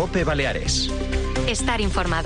COPE Baleares. Estar informado.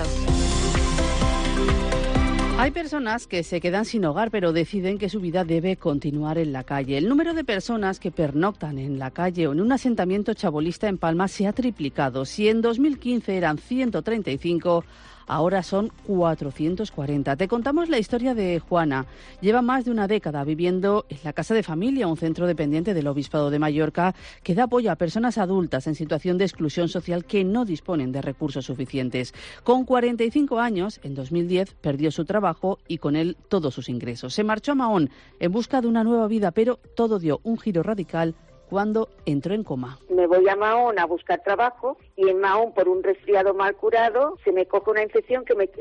Hay personas que se quedan sin hogar, pero deciden que su vida debe continuar en la calle. El número de personas que pernoctan en la calle o en un asentamiento chabolista en Palma se ha triplicado. Si en 2015 eran 135, ahora son 440. Te contamos la historia de Juana. Lleva más de una década viviendo en la Casa de Familia, un centro dependiente del Obispado de Mallorca que da apoyo a personas adultas en situación de exclusión social que no disponen de recursos suficientes. Con 45 años, en 2010, perdió su trabajo y con él todos sus ingresos. Se marchó a Mahón en busca de una nueva vida, pero todo dio un giro radical cuando entró en coma. Me voy a Mahón a buscar trabajo y en Mahón, por un resfriado mal curado, se me coge una infección que me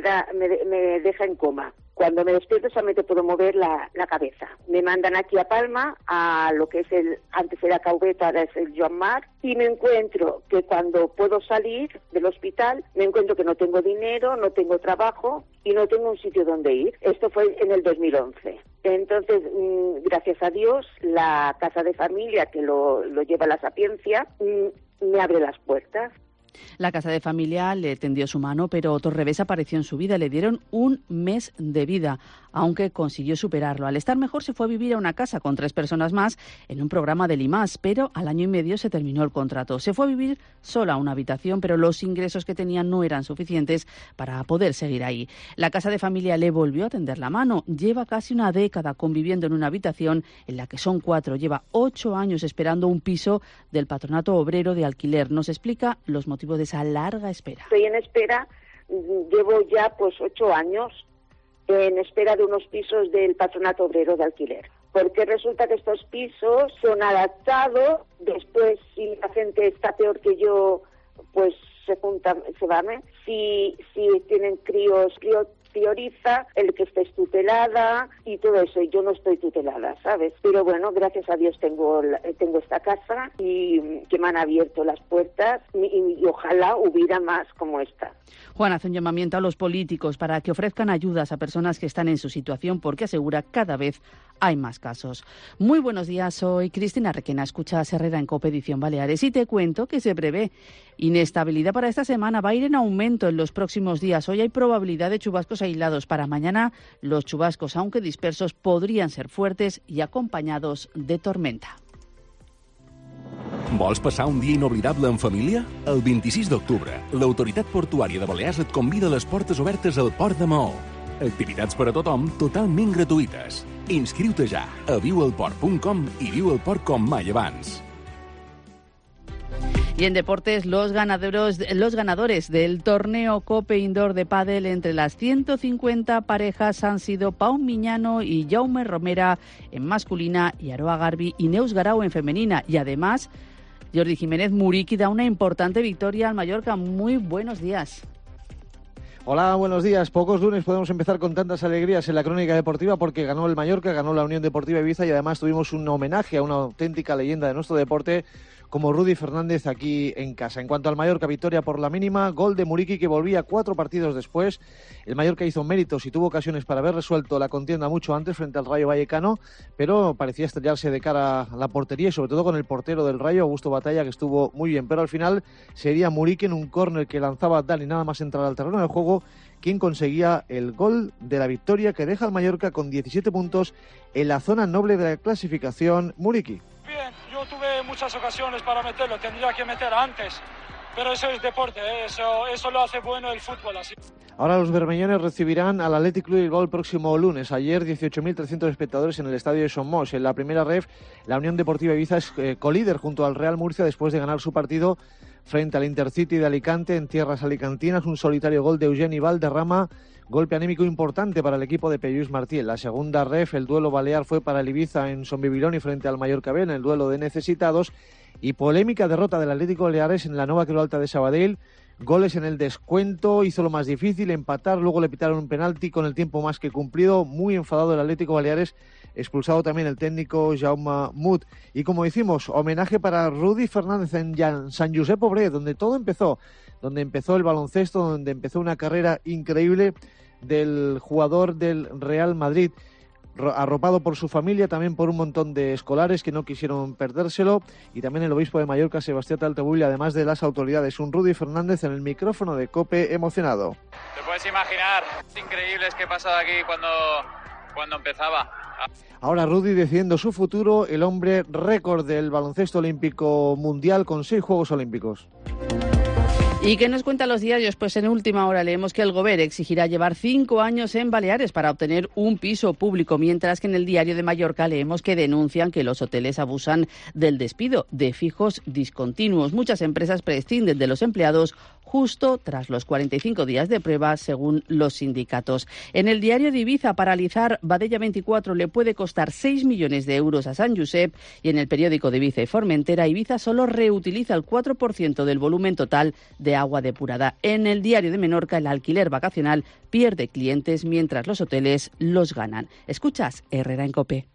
deja en coma. Cuando me despierto solamente puedo mover la cabeza. Me mandan aquí a Palma, a lo que es antes era Caubeta, ahora es el Joan Marc, y me encuentro que cuando puedo salir del hospital, me encuentro que no tengo dinero, no tengo trabajo y no tengo un sitio donde ir. Esto fue en el 2011. Entonces, gracias a Dios, la Casa de Familia, que lo lleva la Sapiencia, me abre las puertas. La Casa de Familia le tendió su mano, pero otro revés apareció en su vida. Le dieron un mes de vida, aunque consiguió superarlo. Al estar mejor se fue a vivir a una casa con 3 personas más en un programa del IMAS, pero al año y medio se terminó el contrato. Se fue a vivir sola a una habitación, pero los ingresos que tenía no eran suficientes para poder seguir ahí. La Casa de Familia le volvió a tender la mano. Lleva casi una década conviviendo en una habitación en la que son 4. Lleva 8 años esperando un piso del Patronato Obrero de Alquiler. Nos explica los motivos de esa larga espera. Estoy en espera, llevo ya 8 años en espera de unos pisos del Patronato Obrero de Alquiler. Porque resulta que estos pisos son adaptados, después si la gente está peor que yo, pues se van. Si tienen críos, prioriza el que estés tutelada y todo eso, y yo no estoy tutelada, ¿sabes? Pero bueno, gracias a Dios tengo esta casa y que me han abierto las puertas y ojalá hubiera más como esta. Juan hace un llamamiento a los políticos para que ofrezcan ayudas a personas que están en su situación porque asegura cada vez hay más casos. Muy buenos días, soy Cristina Requena, escuchas Herrera en COPE Edición Baleares y te cuento que se prevé inestabilidad para esta semana, va a ir en aumento en los próximos días. Hoy hay probabilidad de chubascos aislados. Para mañana los chubascos, aunque dispersos, podrían ser fuertes y acompañados de tormenta. Vols passar un dia inoblidable en família? El 26 d'octubre, l'Autoritat Portuària de Balears et convida a les portes obertes al Port de Maó. Activitats per a tothom totalment gratuïtes. Inscriu-te ja a viuelport.com i viu el port com mai abans. Y en deportes, los ganadores del torneo COPE Indoor de pádel entre las 150 parejas han sido Pau Miñano y Jaume Romera en masculina y Aroa Garbi y Neus Garau en femenina. Y además, Jordi Jiménez Muriqui da una importante victoria al Mallorca. Muy buenos días. Hola, buenos días. Pocos lunes podemos empezar con tantas alegrías en la crónica deportiva porque ganó el Mallorca, ganó la Unión Deportiva Ibiza y además tuvimos un homenaje a una auténtica leyenda de nuestro deporte como Rudy Fernández aquí en casa. En cuanto al Mallorca, victoria por la mínima, gol de Muriqui que volvía 4 partidos después. El Mallorca hizo méritos y tuvo ocasiones para haber resuelto la contienda mucho antes frente al Rayo Vallecano, pero parecía estrellarse de cara a la portería y sobre todo con el portero del Rayo, Augusto Batalla, que estuvo muy bien. Pero al final sería Muriqui en un córner que lanzaba Dani nada más entrar al terreno de juego quien conseguía el gol de la victoria que deja al Mallorca con 17 puntos en la zona noble de la clasificación. Muriqui. Bien, yo tuve muchas ocasiones para meterlo, tendría que meter antes, pero eso es deporte, eso lo hace bueno el fútbol así. Ahora los bermellones recibirán al Athletic Club Bilbao el próximo lunes. Ayer 18.300 espectadores en el estadio de Somos. En la primera ref, la Unión Deportiva Ibiza es colíder junto al Real Murcia después de ganar su partido frente al Intercity de Alicante en tierras alicantinas. Un solitario gol de Eugeni Valderrama, golpe anímico importante para el equipo de Peyús Martí. En la segunda ref, el duelo balear fue para el Ibiza en Son Bibiloni frente al Mallorca B en el duelo de necesitados. Y polémica derrota del Atlético Baleares en la Nova Creu Alta de Sabadell. Goles en el descuento, hizo lo más difícil, empatar, luego le pitaron un penalti con el tiempo más que cumplido. Muy enfadado el Atlético Baleares, expulsado también el técnico Jaume Mut. Y como decimos, homenaje para Rudy Fernández en San Josep Obré, donde todo empezó, donde empezó el baloncesto, donde empezó una carrera increíble del jugador del Real Madrid. arropado por su familia, también por un montón de escolares que no quisieron perdérselo, y también el obispo de Mallorca, Sebastián Taltebull, además de las autoridades. Un Rudy Fernández en el micrófono de COPE emocionado. Te puedes imaginar, es increíble que he pasado aquí cuando empezaba. Ahora Rudy decidiendo su futuro, el hombre récord del baloncesto olímpico mundial con 6 Juegos Olímpicos. ¿Y qué nos cuentan los diarios? Pues en última hora leemos que el Govern exigirá llevar 5 años en Baleares para obtener un piso público, mientras que en el Diario de Mallorca leemos que denuncian que los hoteles abusan del despido de fijos discontinuos. Muchas empresas prescinden de los empleados justo tras los 45 días de prueba, según los sindicatos. En el Diario de Ibiza, paralizar Badella 24 le puede costar 6 millones de euros a Sant Josep, y en el periódico de Ibiza y Formentera, Ibiza solo reutiliza el 4% del volumen total de agua depurada. En el Diario de Menorca, el alquiler vacacional pierde clientes mientras los hoteles los ganan. Escuchas Herrera en COPE.